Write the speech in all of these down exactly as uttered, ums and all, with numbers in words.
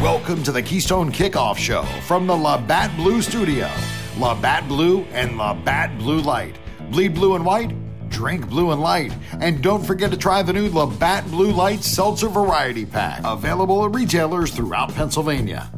Welcome to the Keystone Kickoff Show from the Labatt Blue Studio. Labatt Blue and Labatt Blue Light. Bleed blue and white, drink blue and light. And don't forget to try the new Labatt Blue Light Seltzer Variety Pack. Available at retailers throughout Pennsylvania.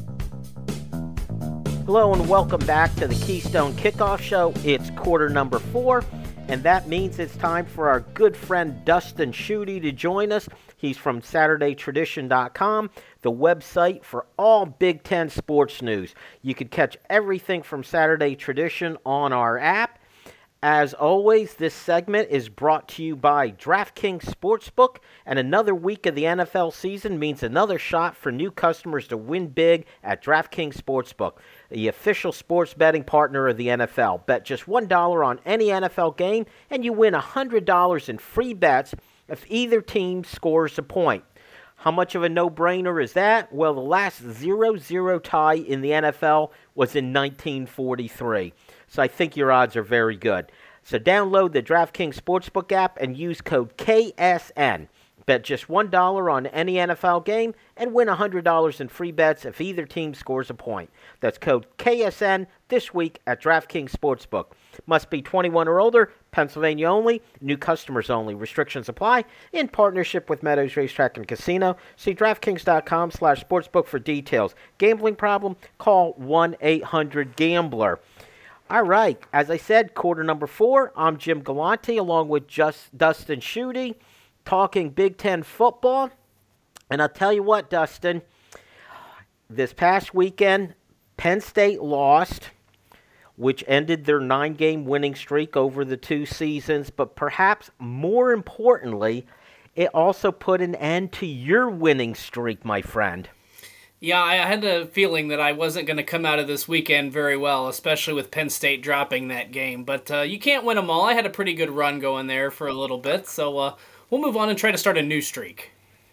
Hello and welcome back to the Keystone Kickoff Show. It's quarter number four, and that means it's time for our good friend Dustin Schutte to join us. He's from Saturday Tradition dot com, the website for all Big Ten sports news. You can catch everything from Saturday Tradition on our app. As always, this segment is brought to you by DraftKings Sportsbook, and another week of the N F L season means another shot for new customers to win big at DraftKings Sportsbook, the official sports betting partner of the N F L. Bet just one dollar on any N F L game, and you win one hundred dollars in free bets if either team scores a point. How much of a no-brainer is that? Well, the last zero zero tie in the N F L was in nineteen forty-three. So I think your odds are very good. So download the DraftKings Sportsbook app and use code K S N. Bet just one dollar on any N F L game and win one hundred dollars in free bets if either team scores a point. That's code K S N this week at DraftKings Sportsbook. Must be twenty-one or older, Pennsylvania only, new customers only. Restrictions apply in partnership with Meadows Racetrack and Casino. See DraftKings.com slash sportsbook for details. Gambling problem? Call one eight hundred gambler. All right, as I said, quarter number four, I'm Jim Galante along with just Dustin Schutte, talking Big Ten football. And I'll tell you what, Dustin, this past weekend, Penn State lost, which ended their nine-game winning streak over the two seasons. But perhaps more importantly, it also put an end to your winning streak, my friend. Yeah, I had a feeling that I wasn't going to come out of this weekend very well, especially with Penn State dropping that game. But uh, you can't win them all. I had a pretty good run going there for a little bit, so uh, we'll move on and try to start a new streak.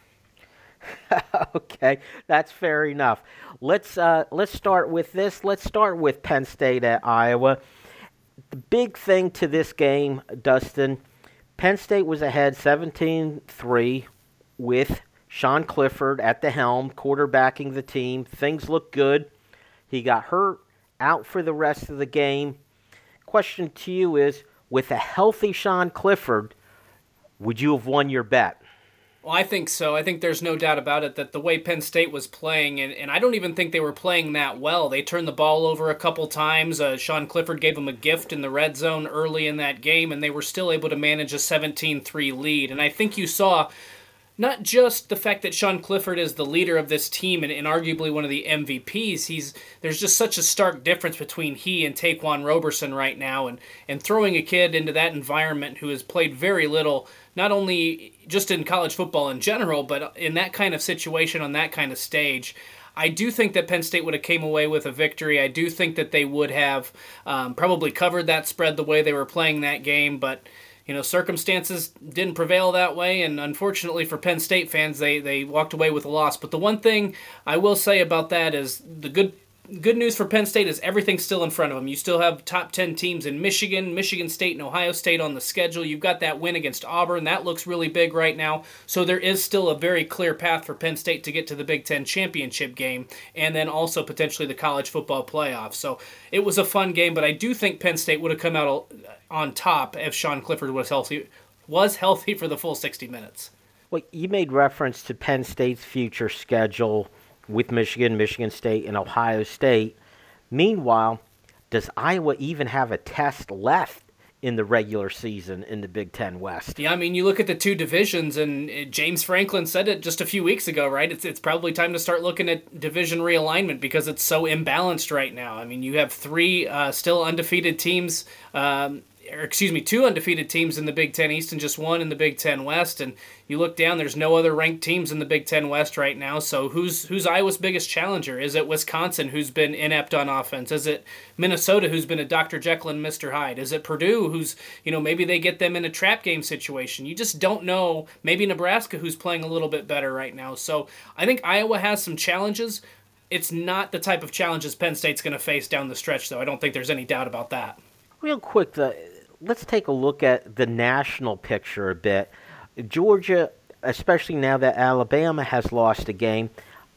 Okay, that's fair enough. Let's uh, let's start with this. Let's start with Penn State at Iowa. The big thing to this game, Dustin, Penn State was ahead seventeen three with Sean Clifford at the helm, quarterbacking the team. Things look good. He got hurt, out for the rest of the game. Question to you is, with a healthy Sean Clifford, would you have won your bet? Well, I think so. I think there's no doubt about it that the way Penn State was playing, and, and I don't even think they were playing that well. They turned the ball over a couple times. Uh, Sean Clifford gave them a gift in the red zone early in that game, and they were still able to manage a seventeen three lead. And I think you saw not just the fact that Sean Clifford is the leader of this team and, and arguably one of the M V Ps, he's there's just such a stark difference between he and Taquan Roberson right now, and, and throwing a kid into that environment who has played very little, not only just in college football in general, but in that kind of situation on that kind of stage. I do think that Penn State would have came away with a victory. I do think that they would have um, probably covered that spread the way they were playing that game, but you know, circumstances didn't prevail that way, and unfortunately for Penn State fans, they, they walked away with a loss. But the one thing I will say about that is the good good news for Penn State is everything's still in front of them. You still have top ten teams in Michigan, Michigan State, and Ohio State on the schedule. You've got that win against Auburn. That looks really big right now. So there is still a very clear path for Penn State to get to the Big Ten championship game and then also potentially the college football playoff. So it was a fun game, but I do think Penn State would have come out on top if Sean Clifford was healthy, was healthy for the full sixty minutes. Well, you made reference to Penn State's future schedule with Michigan, Michigan State, and Ohio State. Meanwhile, does Iowa even have a test left in the regular season in the Big Ten West? Yeah, I mean, you look at the two divisions, and James Franklin said it just a few weeks ago, right? It's it's probably time to start looking at division realignment because it's so imbalanced right now. I mean, you have three uh, still undefeated teams, um, or excuse me, two undefeated teams in the Big Ten East and just one in the Big Ten West. And you look down, there's no other ranked teams in the Big Ten West right now. So who's who's Iowa's biggest challenger? Is it Wisconsin, who's been inept on offense? Is it Minnesota, who's been a Doctor Jekyll and Mister Hyde? Is it Purdue, who's, you know, maybe they get them in a trap game situation? You just don't know. Maybe Nebraska, who's playing a little bit better right now. So I think Iowa has some challenges. It's not the type of challenges Penn State's going to face down the stretch, though. I don't think there's any doubt about that. Real quick, the, let's take a look at the national picture a bit. Georgia, especially now that Alabama has lost a game, I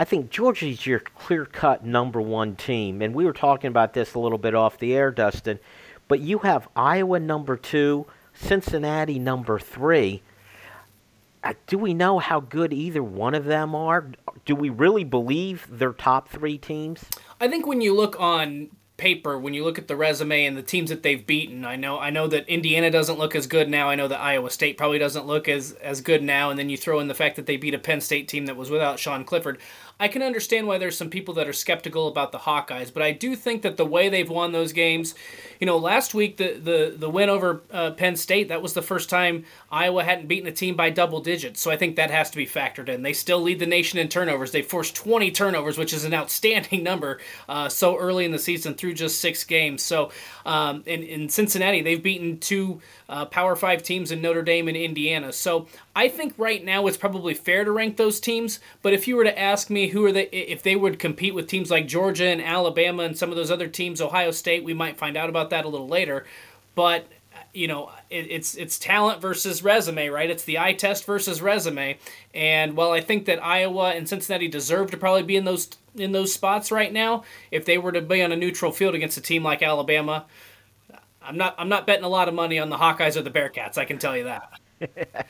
I think Georgia's your clear-cut number one team, and we were talking about this a little bit off the air, Dustin, but you have Iowa number two, Cincinnati number three. Uh, do we know how good either one of them are? Do we really believe they're top three teams? I think when you look on paper, when you look at the resume and the teams that they've beaten, I know I know that Indiana doesn't look as good now. I know that Iowa State probably doesn't look as, as good now. And then you throw in the fact that they beat a Penn State team that was without Sean Clifford. I can understand why there's some people that are skeptical about the Hawkeyes, but I do think that the way they've won those games, you know, last week the the, the win over uh, Penn State, that was the first time Iowa hadn't beaten a team by double digits, so I think that has to be factored in. They still lead the nation in turnovers. They forced twenty turnovers, which is an outstanding number uh, so early in the season through just six games. So um, in, in Cincinnati, they've beaten two uh, Power Five teams in Notre Dame and Indiana. So I think right now it's probably fair to rank those teams, but if you were to ask me who are they, if they would compete with teams like Georgia and Alabama and some of those other teams, Ohio State, we might find out about that a little later. But you know, it, it's it's talent versus resume, right? It's the eye test versus resume. And while I think that Iowa and Cincinnati deserve to probably be in those in those spots right now, if they were to be on a neutral field against a team like Alabama, I'm not I'm not betting a lot of money on the Hawkeyes or the Bearcats. I can tell you that.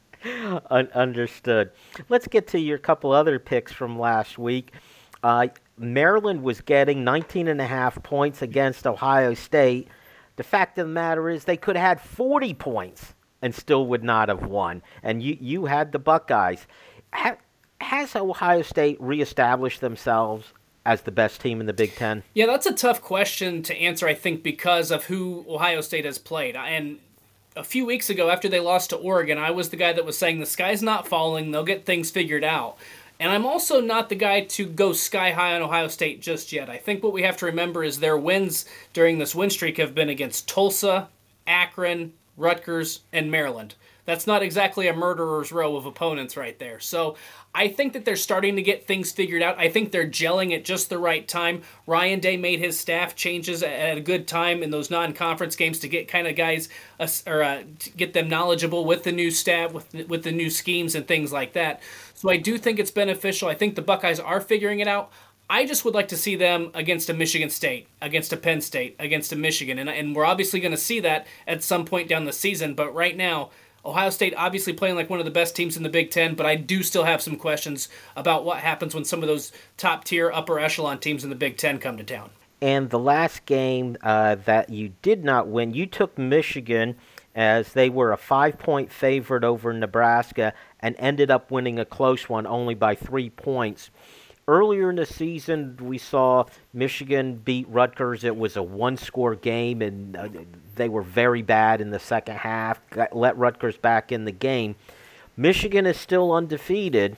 Understood. Let's get to your couple other picks from last week. Uh, Maryland was getting nineteen and a half points against Ohio State. The fact of the matter is they could have had forty points and still would not have won. And you, you had the Buckeyes. Ha, has Ohio State reestablished themselves as the best team in the Big Ten? Yeah, that's a tough question to answer, I think, because of who Ohio State has played. And a few weeks ago, after they lost to Oregon, I was the guy that was saying the sky's not falling, they'll get things figured out. And I'm also not the guy to go sky high on Ohio State just yet. I think what we have to remember is their wins during this win streak have been against Tulsa, Akron, Rutgers, and Maryland. That's not exactly a murderer's row of opponents right there. So I think that they're starting to get things figured out. I think they're gelling at just the right time. Ryan Day made his staff changes at a good time in those non-conference games to get kind of guys, uh, or uh, to get them knowledgeable with the new staff, with, with the new schemes and things like that. So I do think it's beneficial. I think the Buckeyes are figuring it out. I just would like to see them against a Michigan State, against a Penn State, against a Michigan. And, and we're obviously going to see that at some point down the season. But right now, Ohio State obviously playing like one of the best teams in the Big Ten, but I do still have some questions about what happens when some of those top-tier, upper echelon teams in the Big Ten come to town. And the last game uh, that you did not win, you took Michigan as they were a five-point favorite over Nebraska and ended up winning a close one only by three points. Earlier in the season, we saw Michigan beat Rutgers. It was a one-score game, and uh, they were very bad in the second half, got, let Rutgers back in the game. Michigan is still undefeated.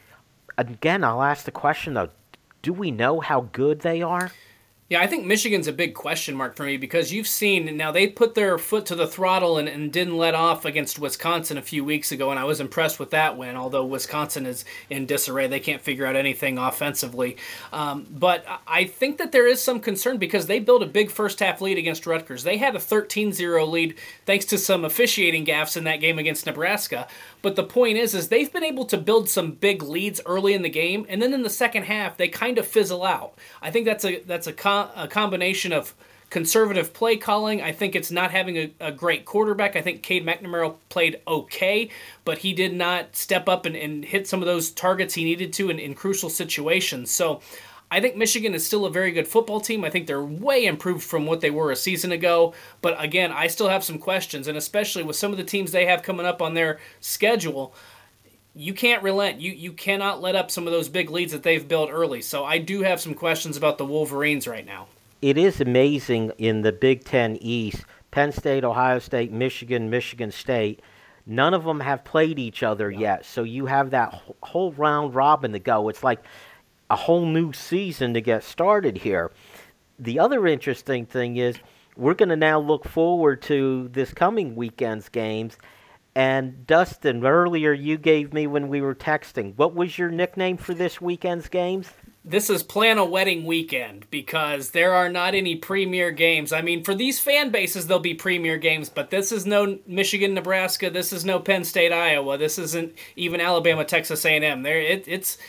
Again, I'll ask the question, though, do we know how good they are? Yeah, I think Michigan's a big question mark for me because you've seen, now they put their foot to the throttle and, and didn't let off against Wisconsin a few weeks ago, and I was impressed with that win, although Wisconsin is in disarray. They can't figure out anything offensively. Um, but I think that there is some concern because they built a big first-half lead against Rutgers. They had a thirteen zero lead thanks to some officiating gaffes in that game against Nebraska. But the point is, is they've been able to build some big leads early in the game, and then in the second half, they kind of fizzle out. I think that's a that's a, co- a combination of conservative play calling. I think it's not having a, a great quarterback. I think Cade McNamara played okay, but he did not step up and, and hit some of those targets he needed to in, in crucial situations. So I think Michigan is still a very good football team. I think they're way improved from what they were a season ago. But again, I still have some questions, and especially with some of the teams they have coming up on their schedule, you can't relent. You you cannot let up some of those big leads that they've built early. So I do have some questions about the Wolverines right now. It is amazing in the Big Ten East, Penn State, Ohio State, Michigan, Michigan State, none of them have played each other yeah. yet. So you have that whole round robin to go. It's like a whole new season to get started here. The other interesting thing is we're going to now look forward to this coming weekend's games. And Dustin, earlier you gave me when we were texting, what was your nickname for this weekend's games? This is Plan a Wedding Weekend because there are not any premier games. I mean, for these fan bases, there'll be premier games, but this is no Michigan, Nebraska. This is no Penn State, Iowa. This isn't even Alabama, Texas A and M. There, it, it's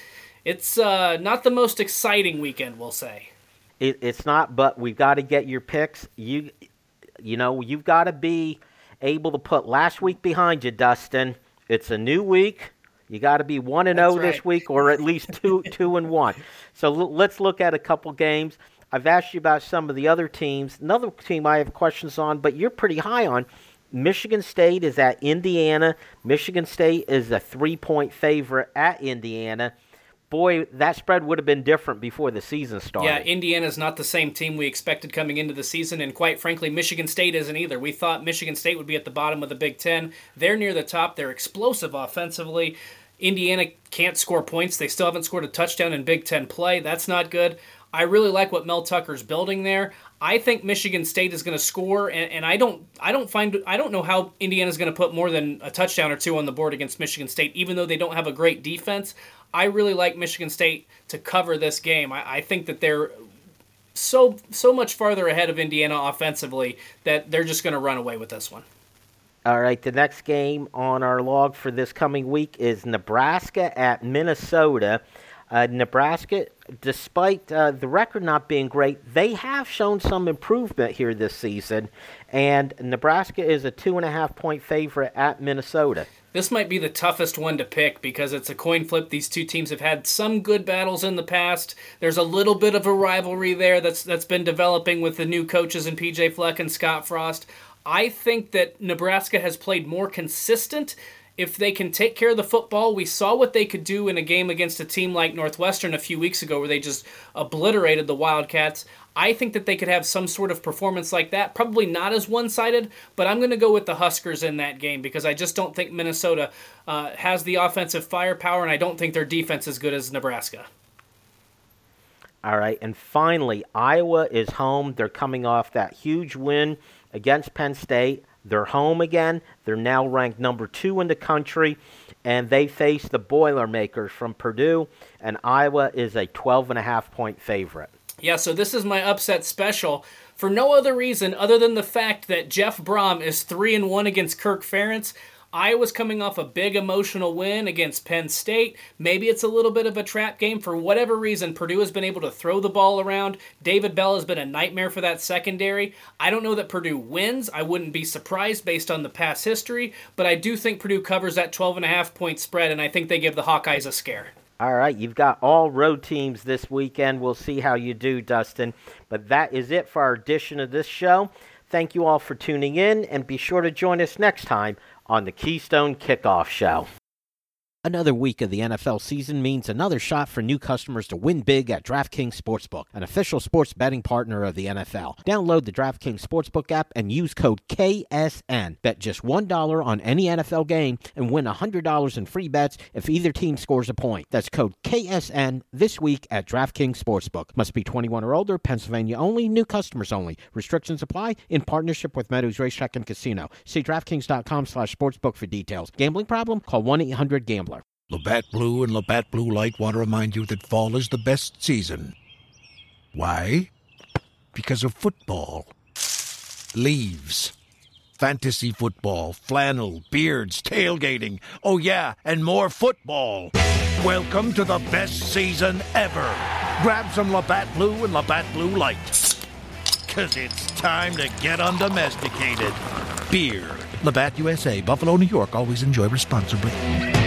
it's uh, not the most exciting weekend, we'll say. It, it's not, but we've got to get your picks. You, you know, you've got to be able to put last week behind you, Dustin. It's a new week. You got to be one and zero this week, or at least two two and one. So l- let's look at a couple games. I've asked you about some of the other teams. Another team I have questions on, but you're pretty high on. Michigan State is at Indiana. Michigan State is a three-point favorite at Indiana. Boy, that spread would have been different before the season started. Yeah, Indiana's not the same team we expected coming into the season, and quite frankly, Michigan State isn't either. We thought Michigan State would be at the bottom of the Big Ten. They're near the top. They're explosive offensively. Indiana can't score points. They still haven't scored a touchdown in Big Ten play. That's not good. I really like what Mel Tucker's building there. I think Michigan State is going to score, and, and I don't, I don't find, I don't know how Indiana's going to put more than a touchdown or two on the board against Michigan State, even though they don't have a great defense. I really like Michigan State to cover this game. I, I think that they're so so much farther ahead of Indiana offensively that they're just going to run away with this one. All right, the next game on our log for this coming week is Nebraska at Minnesota. Uh, Nebraska, despite uh, the record not being great, they have shown some improvement here this season, and Nebraska is a two-and-a-half-point favorite at Minnesota. This might be the toughest one to pick because it's a coin flip. These two teams have had some good battles in the past. There's a little bit of a rivalry there that's that's been developing with the new coaches in P J Fleck and Scott Frost. I think that Nebraska has played more consistent. If they can take care of the football, we saw what they could do in a game against a team like Northwestern a few weeks ago where they just obliterated the Wildcats. I think that they could have some sort of performance like that. Probably not as one-sided, but I'm going to go with the Huskers in that game because I just don't think Minnesota uh, has the offensive firepower, and I don't think their defense is as good as Nebraska. All right, and finally, Iowa is home. They're coming off that huge win against Penn State. They're home again. They're now ranked number two in the country, and they face the Boilermakers from Purdue, and Iowa is a twelve-and-a-half-point favorite. Yeah, so this is my upset special for no other reason other than the fact that Jeff Brom is three and one against Kirk Ferentz. Iowa's coming off a big emotional win against Penn State. Maybe it's a little bit of a trap game. For whatever reason, Purdue has been able to throw the ball around. David Bell has been a nightmare for that secondary. I don't know that Purdue wins. I wouldn't be surprised based on the past history, but I do think Purdue covers that twelve and a half point spread, and I think they give the Hawkeyes a scare. All right, you've got all road teams this weekend. We'll see how you do, Dustin. But that is it for our edition of this show. Thank you all for tuning in, and be sure to join us next time on the Keystone Kickoff Show. Another week of the N F L season means another shot for new customers to win big at DraftKings Sportsbook, an official sports betting partner of the N F L. Download the DraftKings Sportsbook app and use code K S N. Bet just one dollar on any N F L game and win one hundred dollars in free bets if either team scores a point. That's code K S N this week at DraftKings Sportsbook. Must be twenty-one or older, Pennsylvania only, new customers only. Restrictions apply in partnership with Meadows Racetrack and Casino. See DraftKings.com slash sportsbook for details. Gambling problem? Call one eight hundred gambler. Labatt Blue and Labatt Blue Light want to remind you that fall is the best season. Why? Because of football. Leaves. Fantasy football, flannel, beards, tailgating. Oh yeah, and more football. Welcome to the best season ever. Grab some Labatt Blue and Labatt Blue Light. Cause it's time to get undomesticated. Beer. Labatt U S A, Buffalo, New York. Always enjoy responsibly.